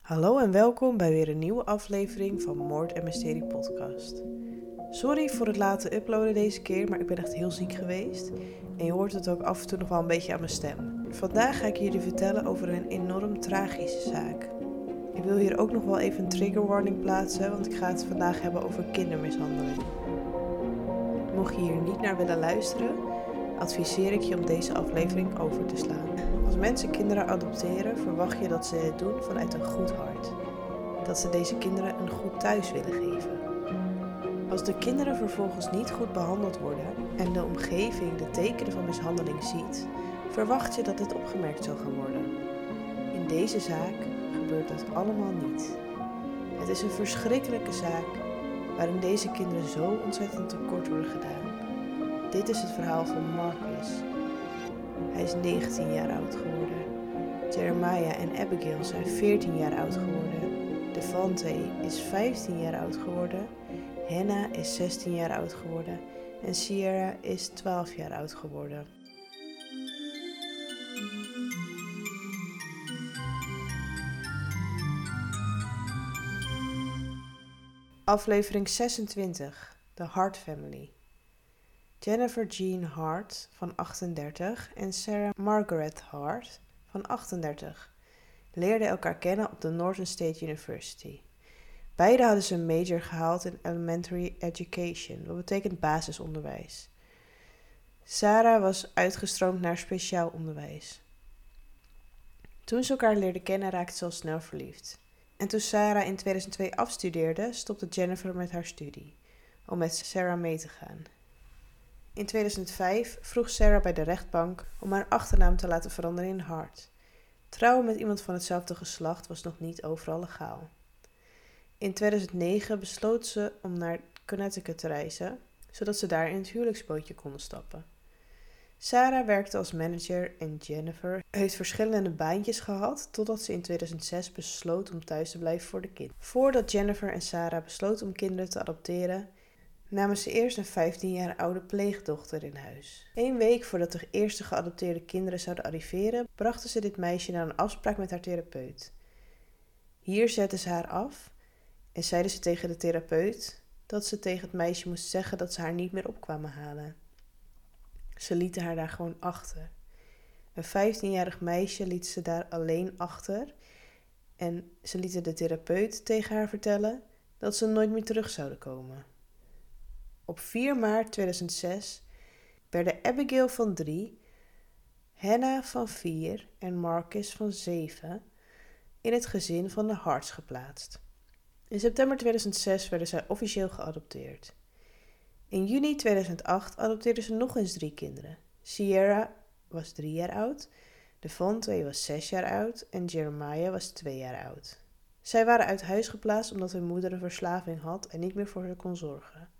Hallo en welkom bij weer een nieuwe aflevering van Moord en Mysterie podcast. Sorry voor het late uploaden deze keer, maar ik ben echt heel ziek geweest. En je hoort het ook af en toe nog wel een beetje aan mijn stem. Vandaag ga ik jullie vertellen over een enorm tragische zaak. Ik wil hier ook nog wel even een trigger warning plaatsen, want ik ga het vandaag hebben over kindermishandeling. Mocht je hier niet naar willen luisteren, adviseer ik je om deze aflevering over te slaan. Als mensen kinderen adopteren, verwacht je dat ze het doen vanuit een goed hart. Dat ze deze kinderen een goed thuis willen geven. Als de kinderen vervolgens niet goed behandeld worden en de omgeving de tekenen van mishandeling ziet, verwacht je dat dit opgemerkt zal gaan worden. In deze zaak gebeurt dat allemaal niet. Het is een verschrikkelijke zaak waarin deze kinderen zo ontzettend tekort worden gedaan. Dit is het verhaal van Marcus. Hij is 19 jaar oud geworden. Jeremiah en Abigail zijn 14 jaar oud geworden. Devante is 15 jaar oud geworden. Hannah is 16 jaar oud geworden. En Sierra is 12 jaar oud geworden. Aflevering 26. The Hart Family. Jennifer Jean Hart van 38 en Sarah Margaret Hart van 38 leerden elkaar kennen op de Northern State University. Beiden hadden ze een major gehaald in Elementary Education, wat betekent basisonderwijs. Sarah was uitgestroomd naar speciaal onderwijs. Toen ze elkaar leerden kennen, raakten ze al snel verliefd. En toen Sarah in 2002 afstudeerde, stopte Jennifer met haar studie, om met Sarah mee te gaan. In 2005 vroeg Sarah bij de rechtbank om haar achternaam te laten veranderen in Hart. Trouwen met iemand van hetzelfde geslacht was nog niet overal legaal. In 2009 besloot ze om naar Connecticut te reizen, zodat ze daar in het huwelijksbootje konden stappen. Sarah werkte als manager en Jennifer heeft verschillende baantjes gehad, totdat ze in 2006 besloot om thuis te blijven voor de kind. Voordat Jennifer en Sarah besloten om kinderen te adopteren, namen ze eerst een 15 jaar oude pleegdochter in huis. 1 week voordat de eerste geadopteerde kinderen zouden arriveren, brachten ze dit meisje naar een afspraak met haar therapeut. Hier zetten ze haar af en zeiden ze tegen de therapeut dat ze tegen het meisje moest zeggen dat ze haar niet meer op kwamen halen. Ze lieten haar daar gewoon achter. Een 15-jarig meisje liet ze daar alleen achter en ze lieten de therapeut tegen haar vertellen dat ze nooit meer terug zouden komen. Op 4 maart 2006 werden Abigail van 3, Hannah van 4 en Marcus van 7 in het gezin van de Harts geplaatst. In september 2006 werden zij officieel geadopteerd. In juni 2008 adopteerden ze nog eens 3 kinderen. Sierra was 3 jaar oud, Devante was 6 jaar oud en Jeremiah was 2 jaar oud. Zij waren uit huis geplaatst omdat hun moeder een verslaving had en niet meer voor haar kon zorgen.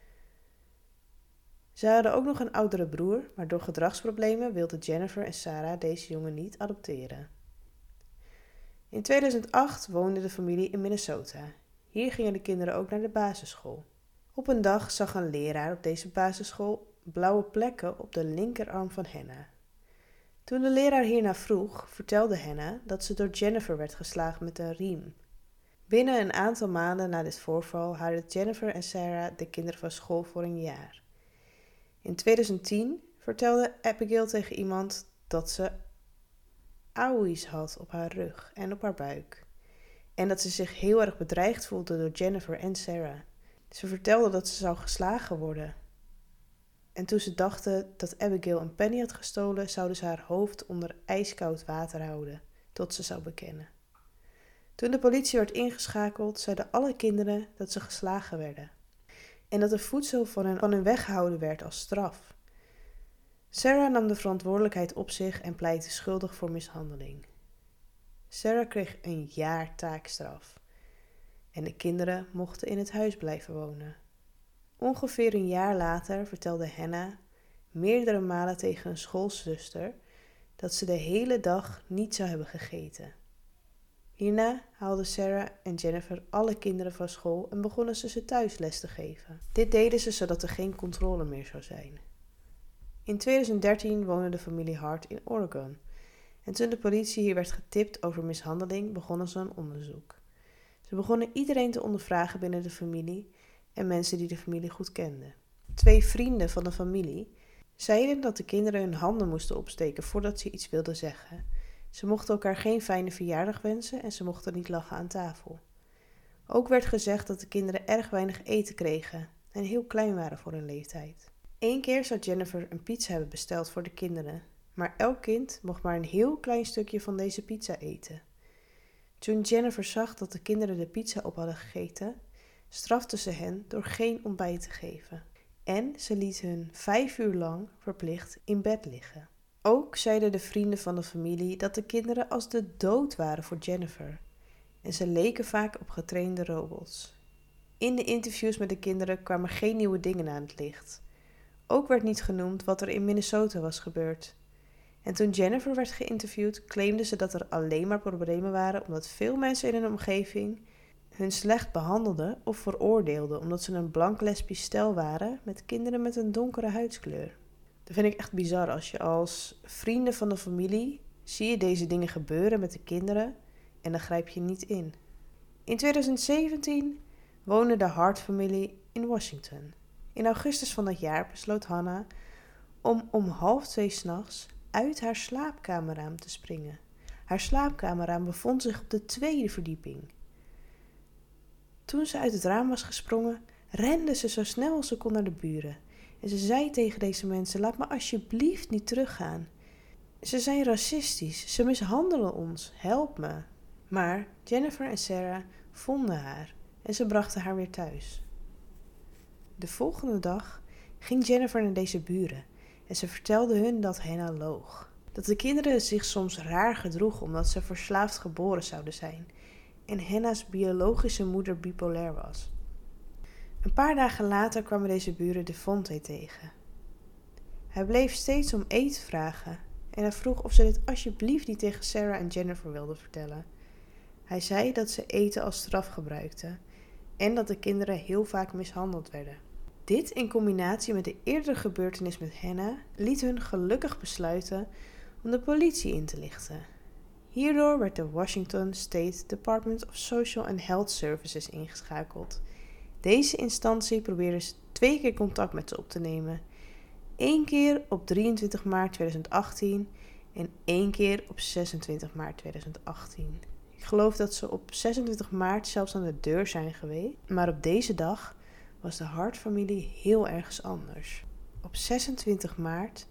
Ze hadden ook nog een oudere broer, maar door gedragsproblemen wilden Jennifer en Sarah deze jongen niet adopteren. In 2008 woonde de familie in Minnesota. Hier gingen de kinderen ook naar de basisschool. Op een dag zag een leraar op deze basisschool blauwe plekken op de linkerarm van Hannah. Toen de leraar hiernaar vroeg, vertelde Hannah dat ze door Jennifer werd geslagen met een riem. Binnen een aantal maanden na dit voorval haalden Jennifer en Sarah de kinderen van school voor een jaar. In 2010 vertelde Abigail tegen iemand dat ze auwies had op haar rug en op haar buik. En dat ze zich heel erg bedreigd voelde door Jennifer en Sarah. Ze vertelde dat ze zou geslagen worden. En toen ze dachten dat Abigail een penny had gestolen, zouden ze haar hoofd onder ijskoud water houden, tot ze zou bekennen. Toen de politie werd ingeschakeld, zeiden alle kinderen dat ze geslagen werden. En dat er voedsel van hun weggehouden werd als straf. Sarah nam de verantwoordelijkheid op zich en pleitte schuldig voor mishandeling. Sarah kreeg een jaar taakstraf. En de kinderen mochten in het huis blijven wonen. Ongeveer een jaar later vertelde Hannah meerdere malen tegen een schoolzuster dat ze de hele dag niet zou hebben gegeten. Hierna haalden Sarah en Jennifer alle kinderen van school en begonnen ze thuis les te geven. Dit deden ze zodat er geen controle meer zou zijn. In 2013 woonde de familie Hart in Oregon En toen de politie hier werd getipt over mishandeling, begonnen ze een onderzoek. Ze begonnen iedereen te ondervragen binnen de familie en mensen die de familie goed kenden. 2 vrienden van de familie zeiden dat de kinderen hun handen moesten opsteken voordat ze iets wilden zeggen. Ze mochten elkaar geen fijne verjaardag wensen en ze mochten niet lachen aan tafel. Ook werd gezegd dat de kinderen erg weinig eten kregen en heel klein waren voor hun leeftijd. 1 keer zou Jennifer een pizza hebben besteld voor de kinderen, maar elk kind mocht maar een heel klein stukje van deze pizza eten. Toen Jennifer zag dat de kinderen de pizza op hadden gegeten, strafte ze hen door geen ontbijt te geven. En ze liet hun 5 uur lang verplicht in bed liggen. Ook zeiden de vrienden van de familie dat de kinderen als de dood waren voor Jennifer. En ze leken vaak op getrainde robots. In de interviews met de kinderen kwamen geen nieuwe dingen aan het licht. Ook werd niet genoemd wat er in Minnesota was gebeurd. En toen Jennifer werd geïnterviewd, claimde ze dat er alleen maar problemen waren omdat veel mensen in hun omgeving hun slecht behandelden of veroordeelden omdat ze een blank lesbisch stel waren met kinderen met een donkere huidskleur. Dat vind ik echt bizar. Als je als vrienden van de familie zie je deze dingen gebeuren met de kinderen en dan grijp je niet in. In 2017 woonde de Hart-familie in Washington. In augustus van dat jaar besloot Hannah om 1:30 'nachts uit haar slaapkamerraam te springen. Haar slaapkamerraam bevond zich op de 2e verdieping. Toen ze uit het raam was gesprongen, rende ze zo snel als ze kon naar de buren. En ze zei tegen deze mensen: laat me alsjeblieft niet teruggaan. Ze zijn racistisch, ze mishandelen ons, help me. Maar Jennifer en Sarah vonden haar en ze brachten haar weer thuis. De volgende dag ging Jennifer naar deze buren en ze vertelde hun dat Hannah loog. Dat de kinderen zich soms raar gedroegen omdat ze verslaafd geboren zouden zijn en Hannah's biologische moeder bipolair was. Een paar dagen later kwamen deze buren Devontae tegen. Hij bleef steeds om eten vragen en hij vroeg of ze dit alsjeblieft niet tegen Sarah en Jennifer wilden vertellen. Hij zei dat ze eten als straf gebruikten en dat de kinderen heel vaak mishandeld werden. Dit in combinatie met de eerdere gebeurtenis met Hannah liet hun gelukkig besluiten om de politie in te lichten. Hierdoor werd de Washington State Department of Social and Health Services ingeschakeld. Deze instantie probeerde 2 keer contact met ze op te nemen. 1 keer op 23 maart 2018 en 1 keer op 26 maart 2018. Ik geloof dat ze op 26 maart zelfs aan de deur zijn geweest, maar op deze dag was de Hart-familie heel ergens anders. Op 26 maart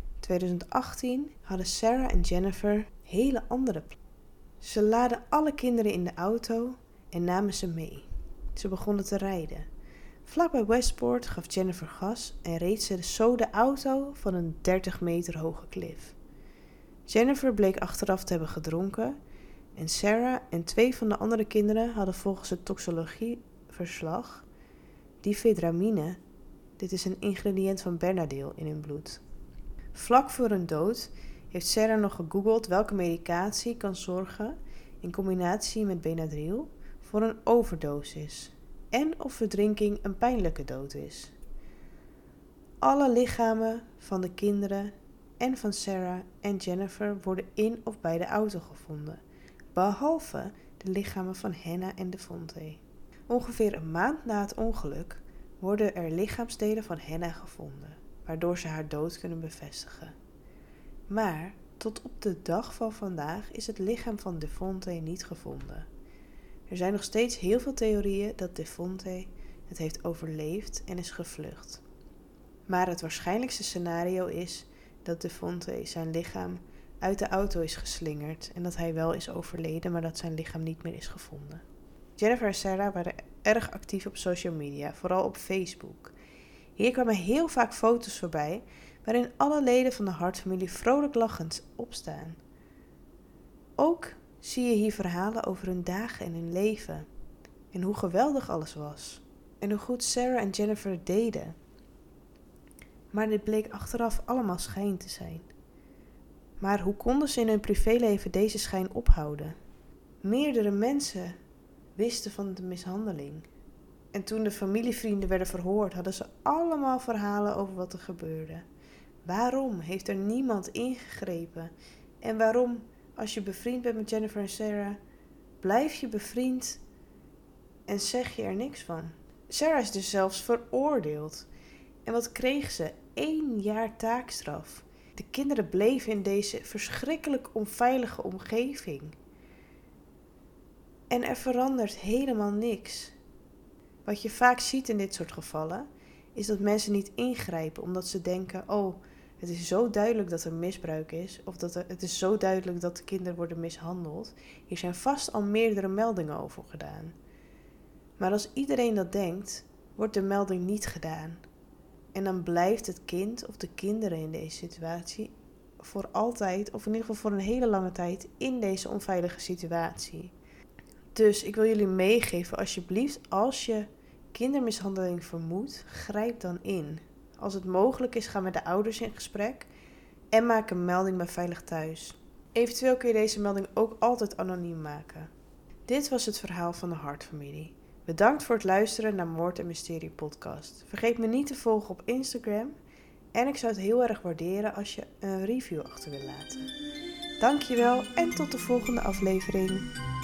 2018 hadden Sarah en Jennifer hele andere plannen. Ze laadden alle kinderen in de auto en namen ze mee. Ze begonnen te rijden. Vlakbij Westport gaf Jennifer gas en reed ze zo de auto van een 30 meter hoge klif. Jennifer bleek achteraf te hebben gedronken en Sarah en 2 van de andere kinderen hadden volgens het toxologieverslag difedramine, dit is een ingrediënt van Benadryl, in hun bloed. Vlak voor hun dood heeft Sarah nog gegoogeld welke medicatie kan zorgen in combinatie met Benadryl voor een overdosis en of verdrinking een pijnlijke dood is. Alle lichamen van de kinderen en van Sarah en Jennifer worden in of bij de auto gevonden, behalve de lichamen van Hannah en Devontae. Ongeveer een maand na het ongeluk worden er lichaamsdelen van Hannah gevonden, waardoor ze haar dood kunnen bevestigen. Maar tot op de dag van vandaag is het lichaam van Devontae niet gevonden. Er zijn nog steeds heel veel theorieën dat Devontae het heeft overleefd en is gevlucht. Maar het waarschijnlijkste scenario is dat Devontae zijn lichaam uit de auto is geslingerd en dat hij wel is overleden, maar dat zijn lichaam niet meer is gevonden. Jennifer en Sarah waren erg actief op social media, vooral op Facebook. Hier kwamen heel vaak foto's voorbij waarin alle leden van de Hart-familie vrolijk lachend opstaan. Ook zie je hier verhalen over hun dagen en hun leven en hoe geweldig alles was en hoe goed Sarah en Jennifer het deden. Maar dit bleek achteraf allemaal schijn te zijn. Maar hoe konden ze in hun privéleven deze schijn ophouden? Meerdere mensen wisten van de mishandeling. En toen de familievrienden werden verhoord, hadden ze allemaal verhalen over wat er gebeurde. Waarom heeft er niemand ingegrepen En waarom, als je bevriend bent met Jennifer en Sarah, blijf je bevriend en zeg je er niks van? Sarah is dus zelfs veroordeeld. En wat kreeg ze? 1 jaar taakstraf. De kinderen bleven in deze verschrikkelijk onveilige omgeving. En er verandert helemaal niks. Wat je vaak ziet in dit soort gevallen, is dat mensen niet ingrijpen omdat ze denken, oh, het is zo duidelijk dat er misbruik is, of het is zo duidelijk dat de kinderen worden mishandeld. Hier zijn vast al meerdere meldingen over gedaan. Maar als iedereen dat denkt, wordt de melding niet gedaan. En dan blijft het kind of de kinderen in deze situatie voor altijd, of in ieder geval voor een hele lange tijd, in deze onveilige situatie. Dus ik wil jullie meegeven, alsjeblieft, als je kindermishandeling vermoedt, grijp dan in. Als het mogelijk is, ga met de ouders in gesprek en maak een melding bij Veilig Thuis. Eventueel kun je deze melding ook altijd anoniem maken. Dit was het verhaal van de Hart-familie. Bedankt voor het luisteren naar Moord en Mysterie podcast. Vergeet me niet te volgen op Instagram en ik zou het heel erg waarderen als je een review achter wil laten. Dankjewel en tot de volgende aflevering.